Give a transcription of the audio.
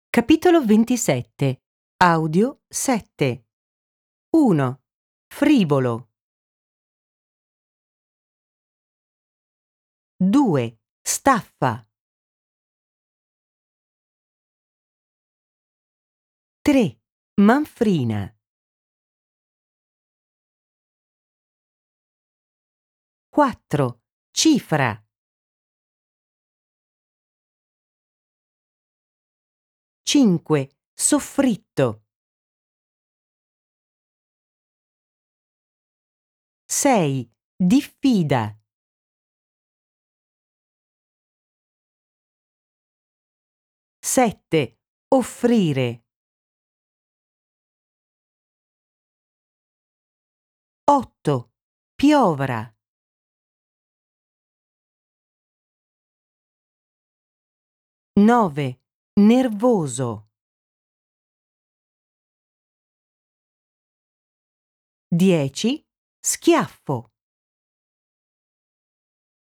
Capitolo 27. Audio 7. 1. Frivolo. 2. Staffa. 3. Manfrina. 4. Cifra. 5. Soffritto. 6. Diffida. 7. Offrire. 8. Piovra. 9. Nervoso. 10. Schiaffo.